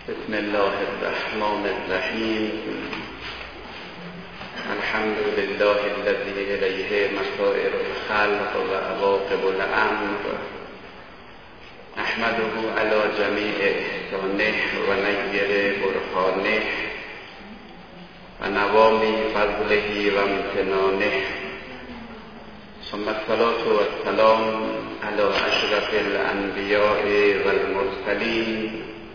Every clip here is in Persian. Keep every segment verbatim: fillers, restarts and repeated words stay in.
بسم الله الرحمن الرحیم. الحمد لله الذي الیه مصائر الخلق و عواقب الامر. نحمده علی جمیع احسانه و نیر برهانه و نوامی فضله و امتنانه. ثم الصلاة والسلام علی اشرف الانبیاء و المرسلین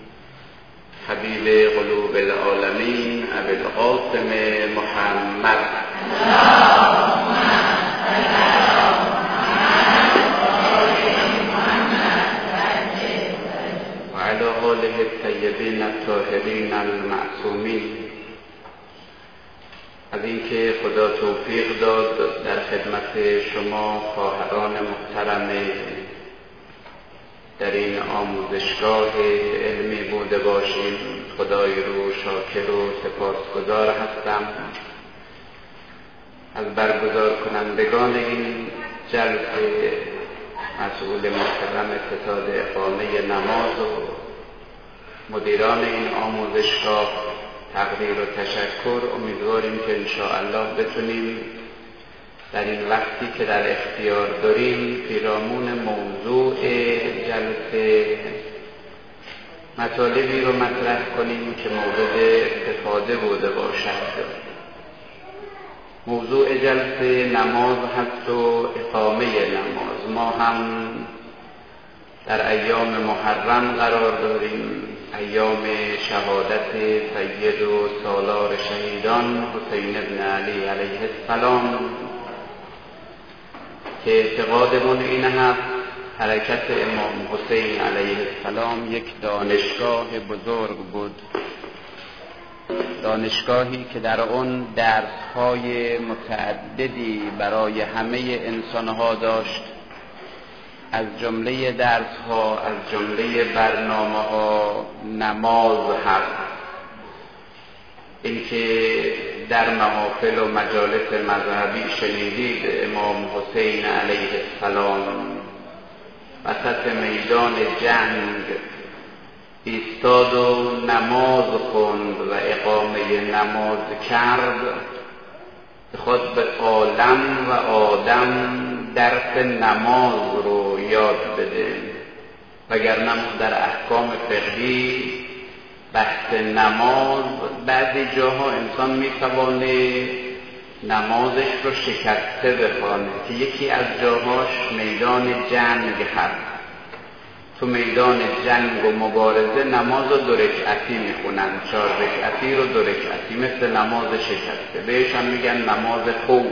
حبیب قلوب العالمین ابی القاسم محمد و علی آله الطیبین الطاهرین المعصومین. از اینکه خدا توفیق داد در خدمت شما خواهران محترم در این آموزشگاه علمی بوده باشیم، خدای رو شاکر و سپاسگزار هستم. از برگزار کنندگان این جلسه مسئول محترم ستاد اقامه نماز و مدیران این آموزشگاه تقدیر و تشکر. امیدواریم که انشاءالله بتونیم در این وقتی که در اختیار داریم پیرامون موضوع جلسه مطالبی رو مطرح کنیم که مورد استفاده بوده باشد. موضوع جلسه نماز هست و اقامه نماز. ما هم در ایام محرم قرار داریم، ایام شهادت سید و سالار شهیدان حسین ابن علی علیه السلام که اعتقادمون این هست حرکت امام حسین علیه السلام یک دانشگاه بزرگ بود، دانشگاهی که در آن درس‌های متعددی برای همه انسان‌ها داشت. از جمله درس‌ها، از جمله برنامه‌ها نماز هست. اینکه در محافل و مجالس مذهبی شنیدید امام حسین علیه السلام وسط میدان جنگ ایستاد و نماز خوند و اقامه نماز کرد، خود به عالم و آدم درس نماز رو یاد بده. وگرنه در احکام فقهی بحث نماز بعضی جاها انسان میتوانه نمازش رو شکسته بخوانه که یکی از جاهاش میدان جنگ هست. تو میدان جنگ و مبارزه نماز رو دو رکعتی میخونن، چهار رکعتی رو دو رکعتی، مثل نماز شکسته. بهش هم میگن نماز خوف.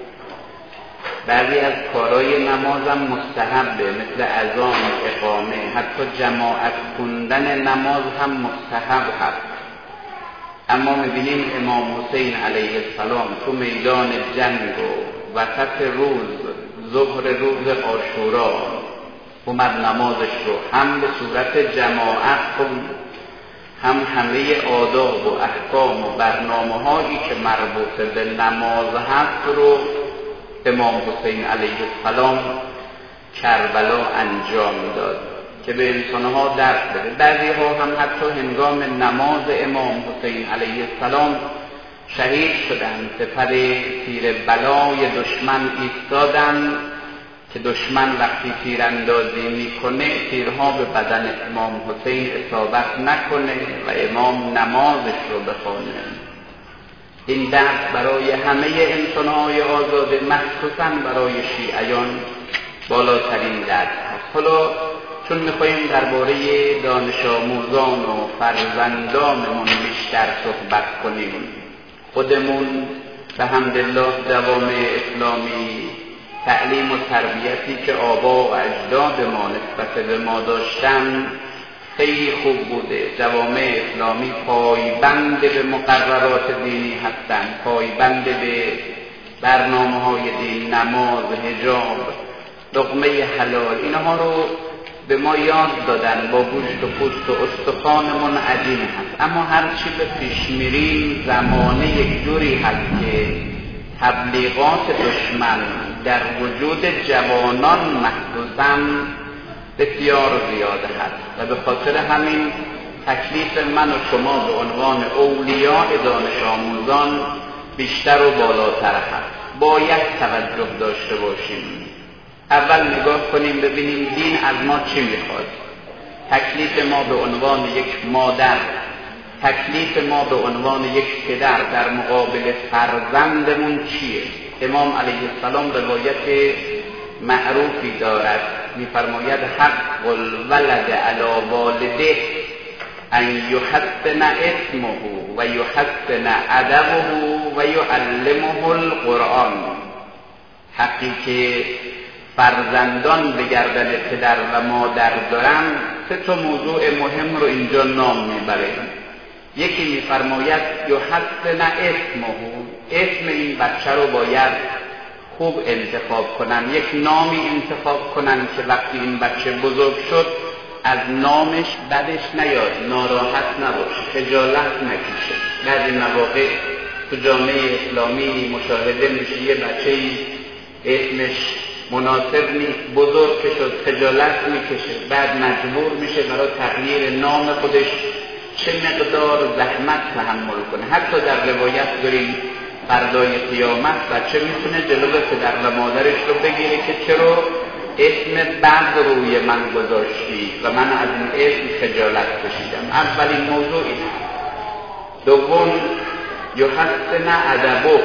بعضی از کارهای نماز هم مستحبه، مثل اذان، اقامه، حتی جماعت خوندن نماز هم مستحب هست. اما میبینیم امام حسین علیه السلام تو میدان جنگ و وسط روز، ظهر روز عاشورا، اومد نمازش رو هم به صورت جماعت خوند، هم همه آداب و احکام و برنامه هایی که مربوط به نماز هست رو امام حسین علیه السلام کربلا انجام داد که به انسانها درس بده. بعضی ها هم حتی هنگام نماز امام حسین علیه السلام شهید شدند، سپر تیر بلای دشمن ایستادند که دشمن وقتی تیراندازی میکنه تیرها به بدن امام حسین اصابت نکنه و امام نمازش رو بخونه. این درس برای همه انسان‌های آزاده، مخصوصاً برای شیعیان بالاترین درس هست. حالا چون می‌خوایم درباره دانش آموزان و فرزندانمون بیشتر صحبت کنیم، خودمون به حمدالله جوامع اسلامی تعلیم و تربیتی که آبا و اجداد ما نسبت به ما داشتن خیلی خوب بوده. جوامع اسلامی پایبند به مقررات دینی هستند، پایبند به برنامه های دین، نماز، حجاب، لقمه حلال، اینها رو به ما یاد دادن. با گوشت و پوست و استخوانمون عجین هست. اما هرچی به پیش میریم زمانه یک جوری هست که تبلیغات دشمن در وجود جوانان مخصوصاً بسیار زیاده هست و به خاطر همین تکلیف من و شما به عنوان اولیاء دانش آموزان بیشتر و بالاتر هست. باید توجه داشته باشیم. اول نگاه کنیم ببینیم دین از ما چی میخواد. تکلیف ما به عنوان یک مادر، تکلیف ما به عنوان یک پدر در مقابل فرزندمون چیه؟ امام علیه السلام روایت معروفی دارد، میفرماید حق الولد علی والده ان یحسن اسمه و یحسن ادبه و یعلمه القرآن. حقی که فرزندان به گردن پدر و مادر دارن سه تا موضوع مهم رو اینجا نام میبره. یکی میفرماید یحسن اسمه، اسم این بچه رو باید خوب انتخاب کنن، یک نامی انتخاب کنن که وقتی این بچه بزرگ شد از نامش بدش نیاد، ناراحت نباشه، خجالت نکشه. بعضی مواقع تو جامعه اسلامی مشاهده میشه یه بچه‌ای اسمش مناسب نیست، بزرگ که شد خجالت میکشه، بعد مجبور میشه برای تغییر نام خودش چه مقدار زحمت تحمل کنه. حتی در روایت داریم فردای قیامت بچه میتونه جلو پدر و مادرش رو بگیره که چرا اسم بد روی من گذاشتی و من از این اسم خجالت کشیدم. اولین موضوع این. دوم یحسن ادبه،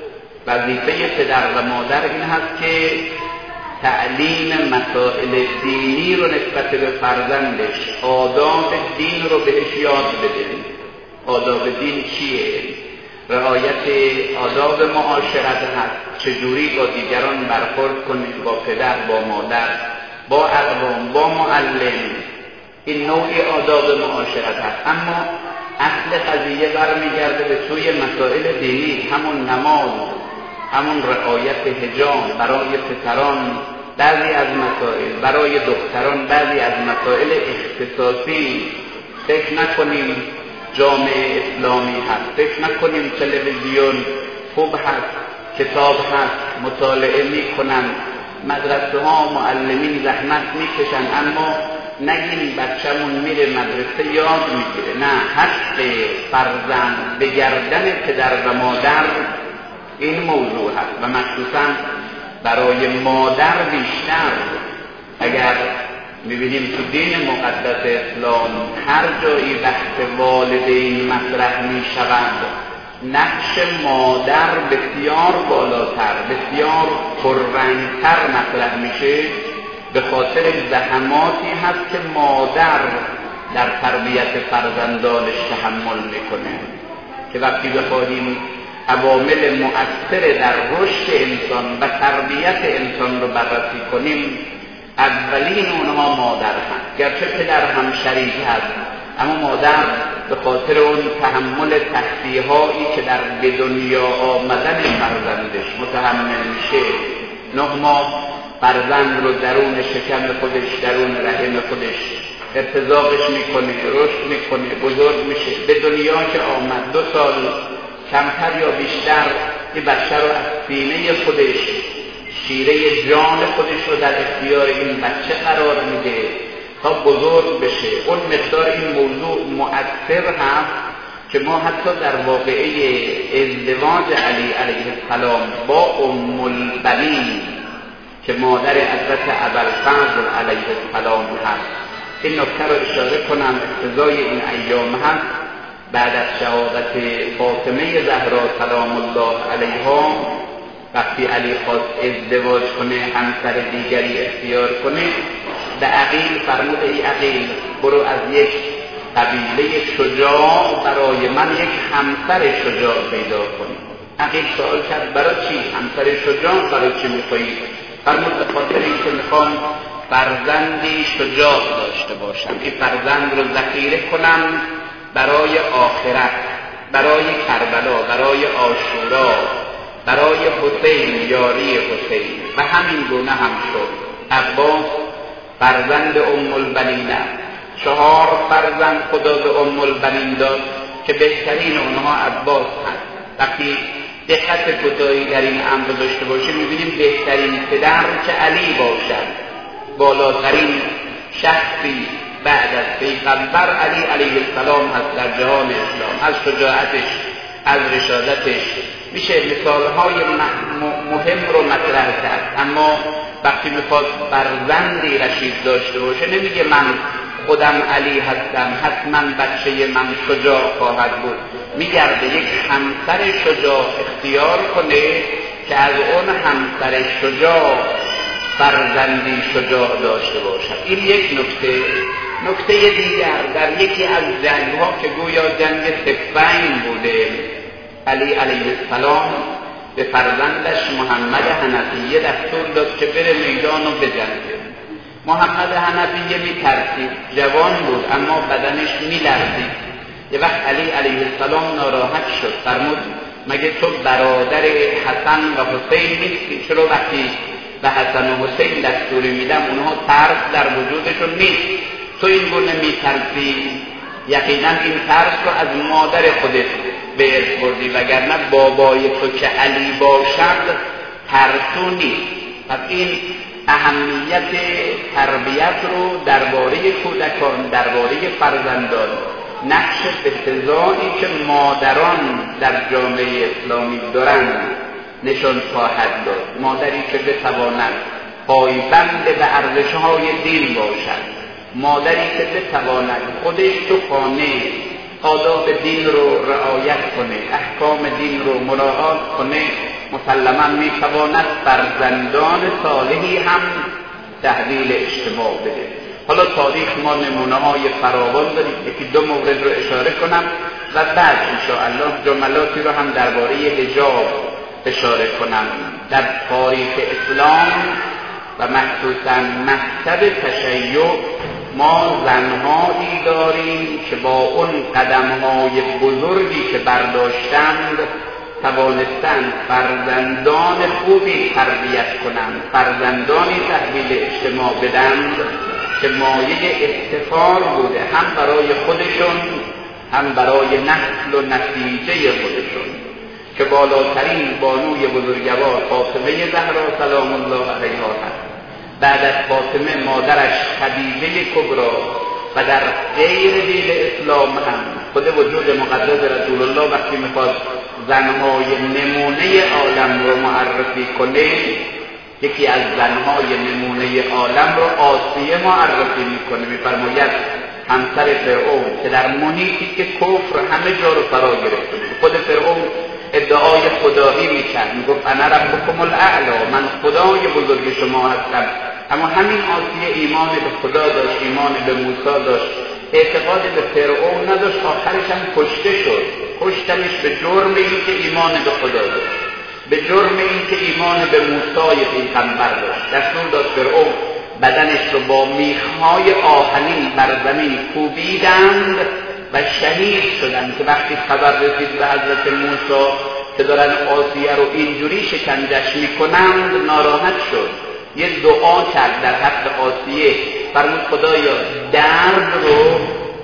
وظیفه پدر و مادر این هست که تعلیم مسائل دینی رو نسبت به فرزندش، آداب دین رو بهش یاد بده. آداب دین چیه؟ رعایت آداب معاشرت هست، چجوری با دیگران برخورد کنید، با پدر، با مادر، با اقوام، با معلم. این نوعی آداب معاشرت هست. اما اصل قضیه برمیگرده به سوی مسائل دینی، همون نماز، همون رعایت حجاب برای پسران بعضی از مسائل، برای دختران بعضی از مسائل اختصاصی. فکر نکنیم جامعه اسلامی هست، فکر نکنیم تلویزیون خوب هست، کتاب هست، مطالعه میکنن، مدرسه ها معلمین زحمت میکشن، اما نگیم بچه‌مون میره مدرسه یاد میگیره. نه، حق فرزند به گردن پدر و مادر این موضوع هست و مخصوصا برای مادر بیشتر. اگر میبینیم تو دین مقدس اسلام هر جایی بحث والدین مطرح میشود، نقش مادر بسیار بالاتر، بسیار پررنگتر مطرح میشه، به خاطر زحماتی هست که مادر در تربیت فرزندانش تحمل میکنه. که وقتی بخواهیم عوامل مؤثر در رشد انسان و تربیت انسان رو بررسی کنیم، اولین اونها مادر هست. گرچه پدر هم شریک هست، اما مادر به خاطر اون تحمل تخطیه هایی که در به دنیا آمدن فرزندش متحمل میشه، نه ماه فرزند رو درون شکم خودش، درون رحم خودش ارتزاقش میکنه، رشد میکنه، بزرگ میشه. به دنیا که آمد دو سال کمتر یا بیشتر این بچه رو از سینه خودش، شیره جان خودش رو در اختیار این بچه قرار میده تا بزرگ بشه. اون مقدار این موضوع مؤثر هست که ما حتی در واقعه ازدواج علی علیه السلام با ام البنین که مادر حضرت ابوالفضل علیه السلام هست، این نکته رو اشاره کنم، اقتضای این ایام هست. بعد از شهادت فاطمه زهرا سلام الله علیها، وقتی علی خواست ازدواج کنه، همسر دیگری اختیار کنه، به عقیل فرمود ای عقیل برو از یک قبیله شجاع برای من یک همسر شجاع پیدا کن. عقیل سوال کرد برای چی؟ همسر شجاع برای چی میخوایی؟ فرمود به خاطر اینکه میخوام فرزندی شجاع داشته باشم، این فرزند رو ذخیره کنم برای آخرت، برای کربلا، برای عاشورا، برای حسین، یاری حسین. و همین گونه هم شد. عباس فرزند ام البنین، چهار فرزند خدا به ام البنین داد که بهترین اونها عباس هست. وقتی دقت کوتاهی در این امر داشته باشیم می‌بینیم بهترین پدر که علی باشد، بالاترین شخصی بعد از پیغمبر علی علیه السلام هست در جهان اسلام، از شجاعتش، از رشادتش میشه مثالهای مهم رو مطرح کرد. اما وقتی میخواد فرزندی رشید داشته باشه نمیگه من خودم علی هستم حتما بچه من شجاع خواهد بود، میگرده یک همسر شجاع اختیار کنه که از اون همسر شجاع فرزندی شجاع داشته باشد. این یک نکته. نکته دیگر، در یکی از جنگ‌ها که گویا جنگ صفین بوده، علی علیه السلام به فرزندش محمد حنفیه دستور داد که بره میدان و بجنگه. محمد حنفیه میترسید، جوان بود اما بدنش میلرزید. یه وقت علی علیه السلام ناراحت شد، فرمود مگه تو برادر حسن و حسین نیستی؟ چرا وقتی به حسن و حسین دستوری میدم اونها ترس در وجودشون نیست، تو این گونه میترسی؟ یقینا این ترس رو از مادر خودت به ارث بردی، وگرنه بابای تو که علی باشد ترسو نیست. پس این اهمیت تربیت رو درباره کودکان، درباره فرزندان، نقش افتضاحی که مادران در جامعه اسلامی دارند نشان خواهد داد. مادری که بتواند پایبند به ارزش‌های دین باشد، مادری که بتواند خودش تو خانه آداب دین رو رعایت کنه، احکام دین رو مراعات کنه، مسلماً میتواند فرزندان صالحی هم تحویل اجتماع بده. حالا تاریخ ما نمونه‌های فراوان داریم، یکی دو مورد رو اشاره کنم و بعد انشاءالله جملاتی رو هم درباره حجاب اشاره کنم. در تاریخ اسلام و مخصوصاً مکتب تشیع ما زنهایی داریم که با اون قدم‌های بزرگی که برداشتند توانستند فرزندان خوبی تربیت کنند، فرزندانی تحویل اجتماع بدند که مایه افتخار بوده هم برای خودشون هم برای نسل و نتیجه خودشون، که بالاترین بانوی بزرگوار فاطمه زهرا سلام الله علیها هست. بعد از فاطمه مادرش خدیجه کبرا و در غیر دین اسلام هم خود وجود مقدس رسول الله وقتی میخواد زنهای نمونه عالم رو معرفی کنه، یکی از زنهای نمونه عالم رو آسیه معرفی میکنه، میفرماید همسر فرعون که در محیطی که کفر همه جا رو فرا گرفته بود. خود فرعون ادعای خدایی میکرد، میگفت انا ربکم الاعلی، من خدای بزرگ شما هستم. اما همین آسیه ایمان به خدا داشت، ایمان به موسی داشت، اعتقاد به فرعون نداشت، آخرش هم کشته شد. کشتنش به جرم این که ایمان به خدا داشت، به جرم این که ایمان به موسی پیغمبر داشت. دستور داد فرعون بدنش رو با میخهای آهنین بر زمین کوبیدند و شهید شدند. که وقتی خبر رسید به حضرت موسی که دارن آسیه رو اینجوری شکنجش میکنند ناراحت شد، یه دعا کرد در حق آسیه، فرمود خدایا درد رو،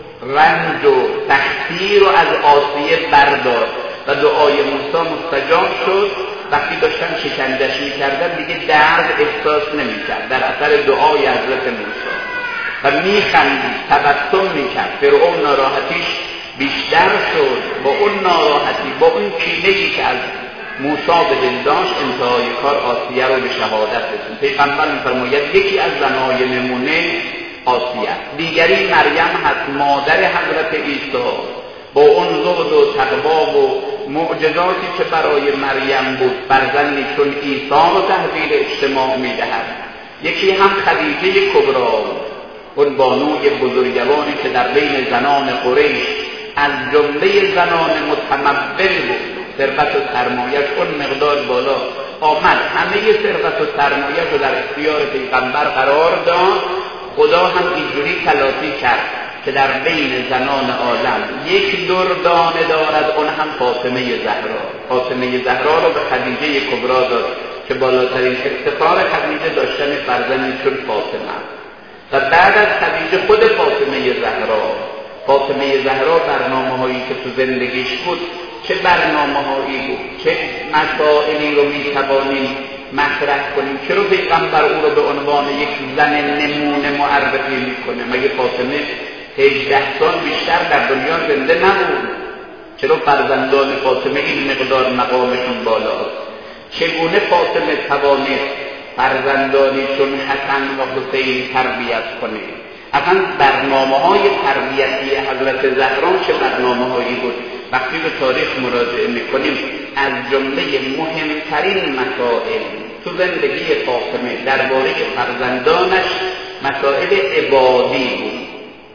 رنج و تحقیر رو از آسیه بردار و دعای موسی مستجاب شد. وقتی داشتن شکنجش میکردن دیگه درد احساس نمیکرد در اثر دعای حضرت موسی و میخندید، تبسم میکرد. فرعون ناراحتیش بیشتر شد، با اون ناراحتی، با اون کینه‌ای که از موسی به دل داشت انتهای کار آسیه رو به شهادت رسوند. پیغمبر می‌فرماید یکی از زنای نمونه آسیه، دیگری مریم هست مادر حضرت عیسی، با اون زهد و تقوا و معجزاتی که برای مریم بود فرزندی چون عیسی رو تحویل اجتماع می‌دهد. یکی هم خدیجه کبرا، اون بانوی بزرگواری که در بین زنان قریش از جمله زنان متمول بود، ثروت و سرمایه‌اش اون مقدار بالا آمد، همه ثروت و سرمایه‌اش رو در اختیار پیغمبر قرار داد. خدا هم اینجوری تلاطی کرد که در بین زنان عالم یک دردانه دارد، اون هم فاطمه زهرا. فاطمه زهرا رو به خدیجه کبرا داد که بالاترین افتخار خدیجه داشتن فرزندی چون فاطمه. و بعد از خدیجه خود فاطمه زهرا. فاطمه زهرا برنامه‌هایی که تو زندگیش بود چه برنامه‌هایی بود، چه مسائلی رو می‌توانیم مطرح کنیم. چرا پیغمبر او رو به عنوان یک زن نمونه معرفی میکنه؟ مگه فاطمه هجده سال بیشتر در دنیا زنده نبود؟ چرا فرزندان فاطمه این مقدار مقامشون بالاست؟ چگونه فاطمه توانست فرزندانی چون حسن و حسین تربیت کنه؟ اصلا برنامه های تربیتی حضرت زهرا چه برنامه هایی بود؟ وقتی به تاریخ مراجعه میکنیم از جمله مهمترین مسائل تو زندگی فاطمه درباره فرزندانش مسائل عبادی بود.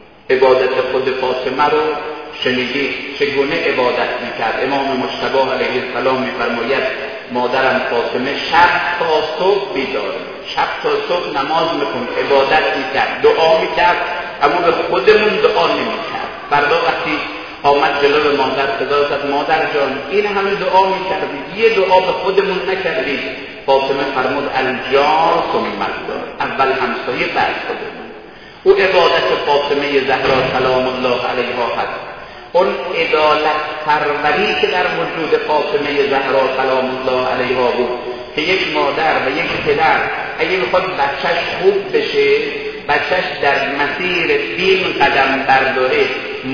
عبادت خود فاطمه رو شنیدید چگونه عبادت میکرد. امام مجتبی علیه السلام میفرماید مادرم فاطمه شب تا صبح بیدار، شب تا صبح نماز میخوند، عبادت میکرد، دعا میکرد، اما به خودمون دعا نمیکرد. فردا وقتی آمد جلو مادر صدا زد مادر جان این همه دعا میکردید یه دعا به خودمون نکردید. فاطمه فرمود الجار ثم الدار، اول همسایه بعد خودمون. او عبادت فاطمه زهرا سلام الله علیها هست. اون عدالت پروری که در وجود فاطمه زهرا سلام الله علیها بود که یک مادر و یک پدر اگه میخواد بچهش خوب بشه، بچهش در مسیر دین قدم برداره،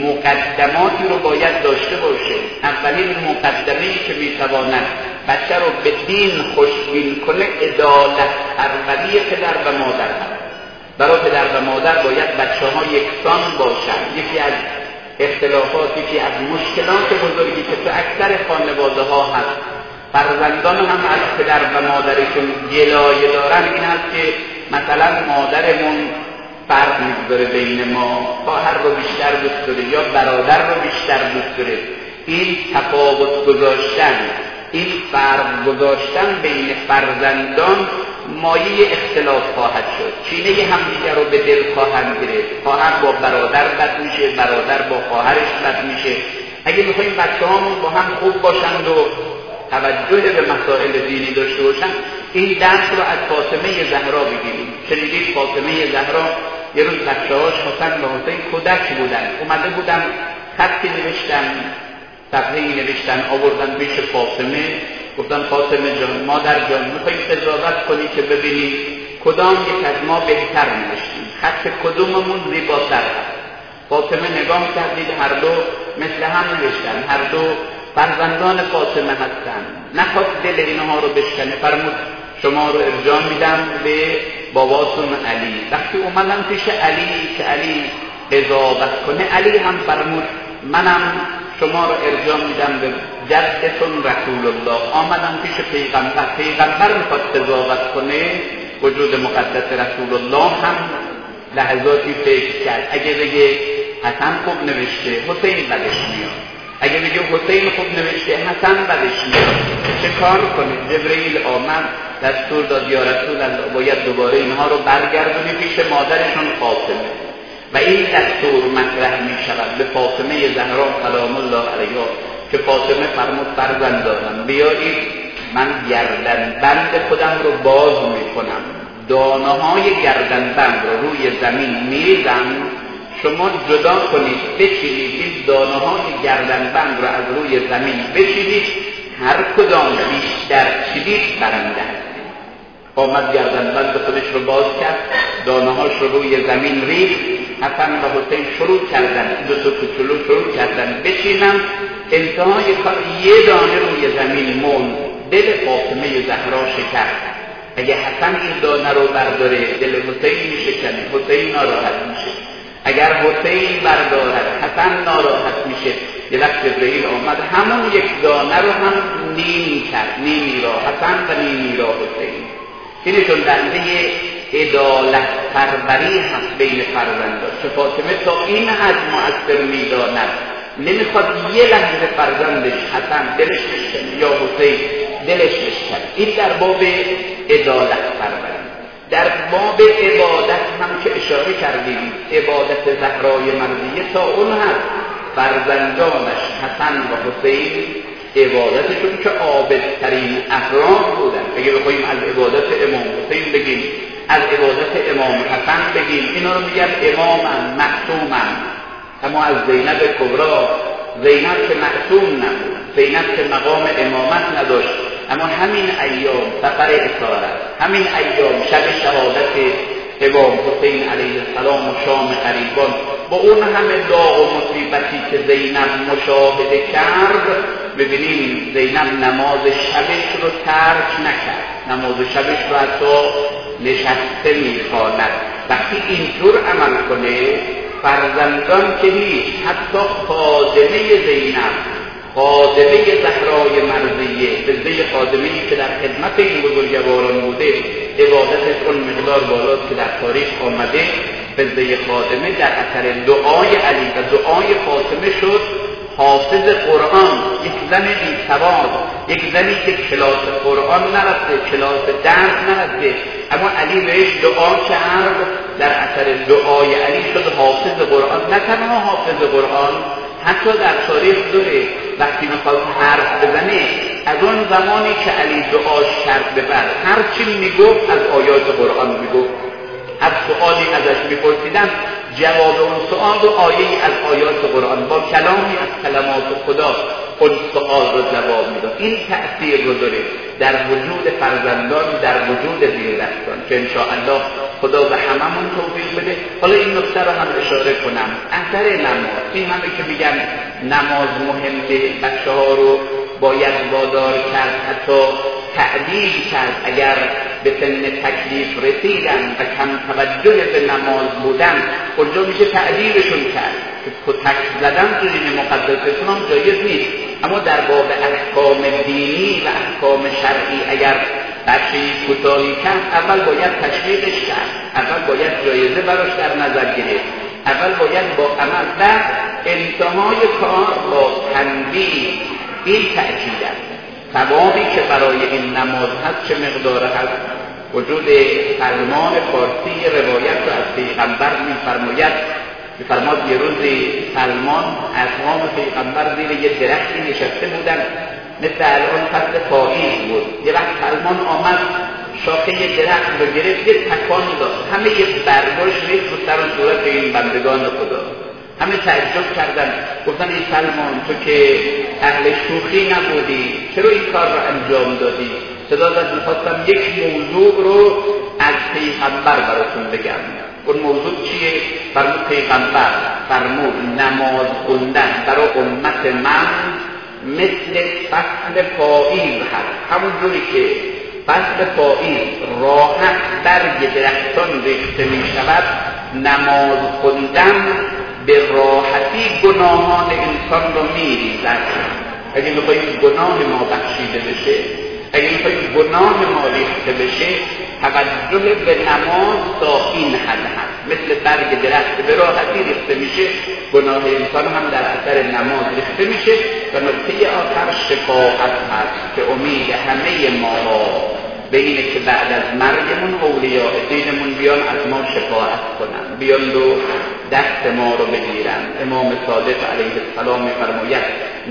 مقدماتی رو باید داشته باشه. اولین مقدمه‌ای که میتواند بچه رو به دین خوشبین کنه عدالت پروری پدر و مادر هست. برای پدر و مادر باید بچه ها یکسان باشن. یکی از اختلافات، یکی از مشکلات بزرگی که تو اکثر خانواده ها هست، فرزندان هم از پدر و مادرشون گلایه دارن، این هست که مثلا مادرمون فرق میگذاره بین ما، خواهر رو بیشتر دوست داره یا برادر رو بیشتر دوست داره. این تفاوت گذاشتن، این فرق گذاشتن بین فرزندان مایه اختلاف خواهد شد. چینه همدیگر رو به دل خواهند گرفت. خواهر با برادر بد میشه، برادر با خواهرش بد میشه. اگه میخوایم بچه‌هامون با هم خوب باشند و توجه به مسائل دینی داشته باشن، این درس رو از فاطمه زهرا بگیریم. شنیدید فاطمه زهرا یه روز بچه‌هاش حسن و حسین کودک بودن، اومده بودن خطی نوشتن، صفحه‌ای نوشتن، آوردن پیش فاطمه، گفتن فاطمه جان، مادر جان، میخواییم قضاوت کنی که ببینی کدام یک از ما بهتر نوشتیم، خط کدوممون زیباتر هست. فاطمه نگاه کردید هر دو مثل هم نوشتن، هر دو فرزندان فاطمه هستن. نخواست دل اینها رو بشکنه، فرمود شما رو ارجاع میدم به باباتون علی. وقتی اومدن پیش علی که علی قضاوت کنه، علی هم فرمود منم شما رو ارجاع میدم به جدتون رسول الله. آمدن پیش پیغمبر، پیغمبر میخواد قضاوت کنه، وجود مقدس رسول الله هم لحظاتی فکر کرد. اگه بگه حسن خوب نوشته، حسین بدش میاد. اگه بگه حسین خوب نوشته، حسن بدش میاد. چه کار کنه؟ جبرئیل آمد دستور داد یا رسول الله باید دوباره اینها رو برگردونی پیش مادرشون فاطمه. و این دستور مطرح می شود به فاطمه زهرا سلام الله علیها که فاطمه فرمود فرزندانم بیایید من گردن بند خودم رو باز می کنم، دانه های گردن بند رو روی زمین میریزم، شما جدا کنید بچینید، این دانه های گردن بند رو از روی زمین بچینید، هر کدام بیشتر چیدید برنده هست. آمد گردن بند خودش رو باز کرد، دانه هاش رو روی زمین ریخت. حسن و حسین شروع کردن، دو تا کوچولو شروع کردن بچینن. انتهای کار یه دانه روی زمین مون، دل فاطمه زهرا شکست. اگه حسن این دانه رو برداره دل حسین میشکنه، حسین ناراحت میشه. اگر حسین بردارد حسن ناراحت میشه. یه وقت جبرئیل آمد همون یک دانه رو هم نیم کرد، نیمی را حسن و نیمی را حسین. اینه چون دنده عدالت پروری هست بین فرزندان که فاطمه تا این حد مؤثر میداند، نمیخواد یه لحظه فرزندش حسن دلش بشکنه یا حسین دلش بشکنه. این در باب عدالت پروری. در باب عبادت هم که اشاره کردیم، عبادت زهرای مرضیه تا اون هست فرزندانش حسن و حسین عبادتشون که عابدترین افراد بودن. اگه بخوایم از عبادت امام حسین بگیم، از عبادت امام حسن بگیم، اینا رو میگن امامن معصومن. اما از زینب کبرا، زینب که معصوم نبود، زینب که مقام امامت نداشت، اما همین ایام سفر اسارت، همین ایام شب شهادت امام حسین علیه السلام و شام قریبان، با اون همه داغ و مصیبتی که زینب مشاهده کرد، ببینیم زینب نماز شبش رو ترک نکرد، نماز شبش رو حتی نشسته میخواند. وقتی اینطور عمل کنه فرزندان که هیچ، حتی خادمه زینب، خادمه زهرای مرضیه، بزده خادمه‌ای که در خدمت این بزرگواران بوده، عبادتش اون مقدار بالاست که در تاریخ آمده، بزده خادمه در اثر دعای علی و دعای فاطمه شد حافظ قرآن، یک زن بی سواد، یک زنی که کلاس قرآن نرفته، کلاس درس نرفته، اما علی بهش دعا کرد، در اثر دعای علی شد حافظ قرآن. نه تنها حافظ قرآن، حتی در تاریخ دوره وقتی میخواد حرف بزنه، از اون زمانی که علی دعاش کرد به بعد هر چی میگفت از آیات قرآن میگفت. هر سؤالی ازش میپرسیدن جواب اون سؤال رو آیه‌ای از آیات قرآن با کلامی از کلمات خدا اون سؤال رو جواب میداد. این تأثیر رو داره در وجود فرزندان، در وجود زیردستان که انشاءالله خدا به هممون توفیق بده. حالا این نکته رو هم اشاره کنم، اثر نماز، این همه که میگن نماز مهمه، بچه ها رو باید وادار کرد، حتی تعدیل کرد اگر به سن تکلیف رسیدن و کم توجه به نماز بودن، اونجا میشه تعدیلشون کرد که کتک زدن تو دین مقدس اسلام جایز نیست، اما در باب احکام دینی و احکام شرعی اگر بچه‌ای کوتاهی کرد، اول باید تشویقش کرد، اول باید جایزه براش در نظر گرفت، اول باید با عمل و انتهای کار با تنبیه. این تأکید است. ثوابی که برای این نماز هست چه مقدار هست؟ وجود سلمان فارسی روایت رو از پیغمبر می‌فرماید، می‌فرماد یه روزی سلمان اصحاب پیغمبر زیر یه درختی نشسته بودن، مثل الان فصل پاییز بود. یه وقت سلمان آمد شاخه یه درخت رو گرفت، یه تکان داد، همه یه برگاش ریخت رو سر و صورت این بندگان خدا. همه تعجب کردن، گفتن ای سلمان تو که اهل شوخی نبودی، چرا این کار رو انجام دادی؟ صدا داد میخواستم یک موضوع رو از پیغمبر براتون بگم. اون موضوع چیه؟ فرمود پیغمبر فرمود نماز خوندن برای امت من مثل فصل پاییز هست. همون جوری که فصل پاییز راحت برگ درختان ریخته می شود، نماز خوندن به راحتی گناهان انسان رو میریزد. اگه میخواییم گناه ما بخشیده بشه، اگه میخواییم گناه ما ریخته بشه، توجه به نماز تا این حد هست. مثل برگ درخت به راحتی ریخته میشه، گناه انسان هم در اثر نماز ریخته میشه. و نکته آخر شفاعت هست که امید همه ما به اینه که بعد از مرگمون اولیاء دینمون بیان از ما شفاعت کنن، بیان رو دست ما رو بگیرن. امام صادق علیه السلام می‌فرماید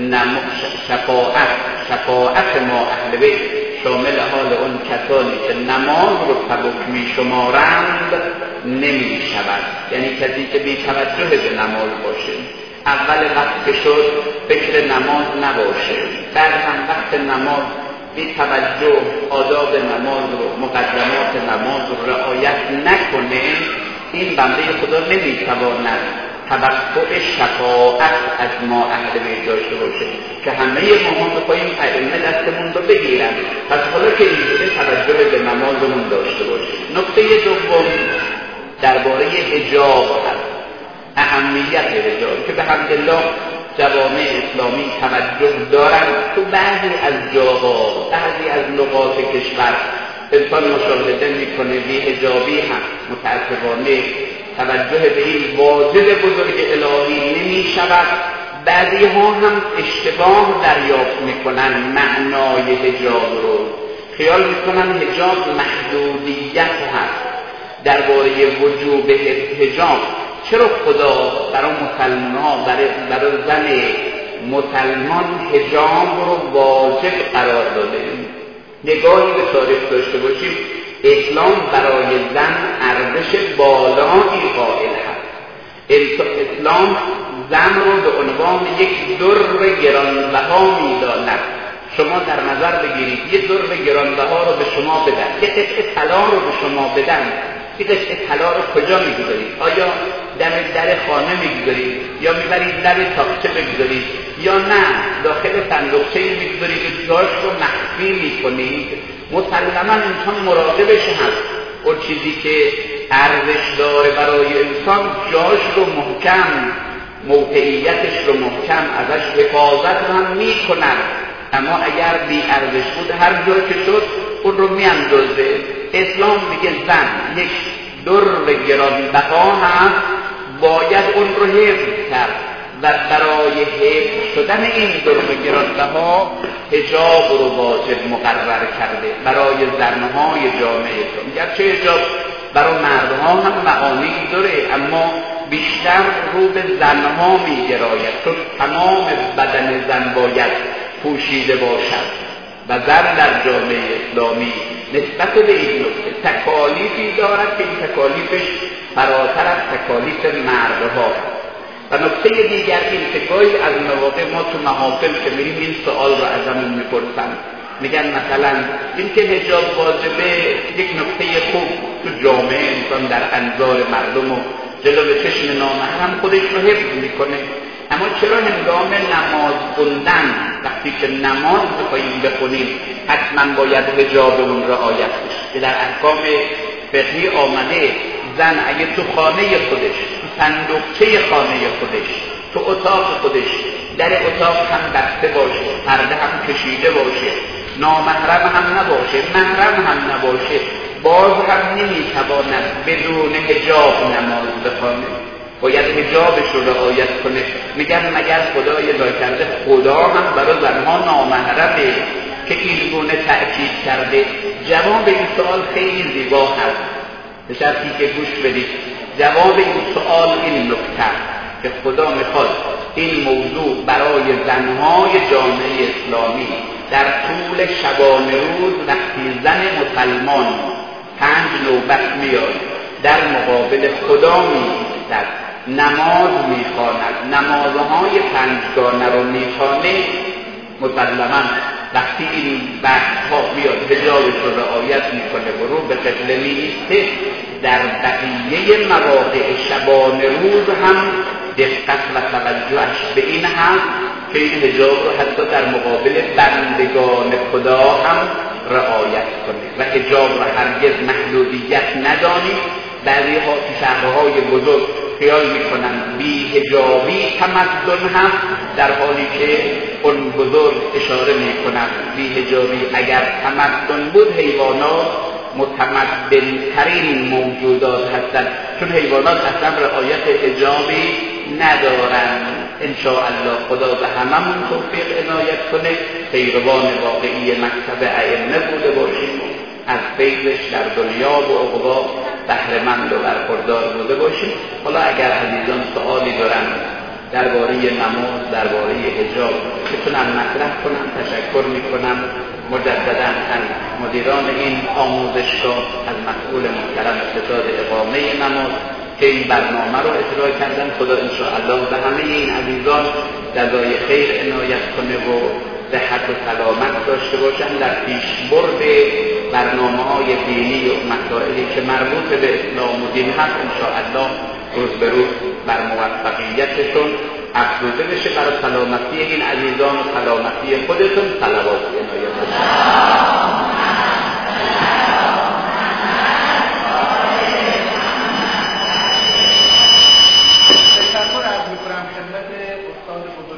شفاعت شفاعت ما اهل بیت شامل حال اون کسانی که نماز رو سبک می‌شمارند نمی‌شود. یعنی کسی که بی توجه به نماز باشه، اول وقت که شد فکر نماز نباشه، بعد هم وقت نماز بی توجه آداب نماز رو، مقدمات نماز رو رعایت نکنه، این بنده خدا نمیتواند توقع شفاعت از ما اهل بیت داشته باشه که همه ما هم بخواهیم ائمه دستمون رو بگیرن. پس حالا که اینجوری توجه به نمازمون داشته باشیم. نکته دوم درباره حجاب هست، اهمیت حجاب که به حمدالله جوامع اسلامی توجه دارند. تو بعضی از جاها، بعضی از نقاط کشور انسان مشاهده میکنه بی حجابی هم متاسفانه توجه به این واجب بزرگ الهی نمی شود. بعضی ها هم اشتباه دریافت میکنن معنای حجاب رو، خیال میکنن حجاب محدودیت هست. درباره وجوب حجاب چرا خدا برای مسلمان ها، برای, برای زن مسلمان حجاب رو واجب قرار داده؟ نگاهی به تاریخ داشته باشیم، اسلام برای زن ارزش بالایی قائل هست. اسلام زن رو به عنوان یک در گرانبها می‌داند. شما در نظر بگیرید یه در گرانبها رو به شما بدن، یه قطعه طلا رو به شما بدن، یه قطعه طلا رو کجا میگذارید؟ آیا دم در خانه میگذارید یا میبرید لب تاقچه بگذارید یا نه داخل صندوقچه میگذارید و جاش رو مخفی میکنید؟ مسلما انسان مراقبش هست. اون چیزی که ارزش داره برای انسان جاش رو محکم، موقعیتش رو محکم ازش حفاظت رو هم میکنن. اما اگر بی ارزش بود هر جا که شد اون رو میاندازه. اسلام میگه زن یک در گرانبها هست، باید اون رو حفظ کرد و برای حفظ شدن این در گرانبها حجاب رو واجب مقرر کرده برای زنهای جامعه. گرچه حجاب برای مردها هم معانی داره اما بیشتر رو به زنها میگراید، چون تمام بدن زن باید پوشیده باشد و زن در جامعه اسلامی نسبت به این نکته تکالیفی دارد که این تکالیفش فراتر از تکالیف مردها. و نکته دیگر این که گاهی از مواقع ما تو محافل که میریم این سوال رو ازمون میپرسن، میگن مثلا این که حجاب واجبه یک نکته خوب تو جامعه انسان در انظار مردم و جلو چشم نامحرم خودش رو حفظ میکنه، اما چرا هنگام نماز خوندن وقتی که نماز بخوایم بخونیم حتما باید حجاب اون رعایت بشه؟ که در احکام فقهی آمده زن اگه تو خانه خودش، تو صندوقچه خانه خودش، تو اتاق خودش در اتاق هم بسته باشه، پرده هم کشیده باشه، نامحرم هم نباشه، محرم هم نباشه، باز هم نمیتواند بدون حجاب نماز بخونه، باید حجابش رو رعایت کنه. میگن مگر خدای ناکرده خدا هم برای زنها نامحرمه که این گونه تأکید کرده؟ جواب این سوال خیلی زیبا هست، به شرطی که گوش بدید. جواب این سوال این نکته که خدا میخواد این موضوع برای زنهای جامعه اسلامی در طول شبانه روز وقتی زن مسلمان پنج نوبت میاد در مقابل خدا میایستد، نماز میخواند، نمازهای پنجگانه رو میخوانه، مسلما وقتی این بحثها میاد حجابش رو رعایت میکنه و رو به قبله میایسته، در بقیه مواقع شبانه روز هم دقت و توجهش به این هست که این حجاب رو حتی در مقابل بندگان خدا هم رعایت کنه و حجاب رو هرگز محدودیت ندانید. بعضی ها تو شهرهای بزرگ خیال میکنن بی حجابی تمدن هست، در حالی که اون بزرگ اشاره میکنن بی حجابی اگر تمدن بود حیوانات متمدن ترین موجودات هستند، چون حیوانات اصلا رعایت حجابی ندارن. انشاءالله خدا به هممون توفیق عنایت کنه، پیروان واقعی مکتب ائمه بوده باشیم، از فیضش در دنیا و عقبا بهره‌مند و برخوردار بوده باشیم. حالا اگر عزیزان سوالی دارن درباره نماز، درباره حجاب بتونن مطرح کنن، تشکر میکنم مجددا از مدیران این آموزشگاه، از مسئول محترم ستاد اقامه نماز که این برنامه رو اجرا کردن. خدا انشاءالله به همه این عزیزان جزای خیر عنایت کنه و صحت و سلامت داشته باشن در پیشبرد برنامه‌های دینی و مسائلی که مربوط به اسلام و دین هست. انشاءالله روز به روز بر موفقیتشون افزوده بشه. برای سلامتی این عزیزان و سلامتی خودتون صلوات عنایت کنید. تشکر از می‌کنم خدمت استاد بزرگ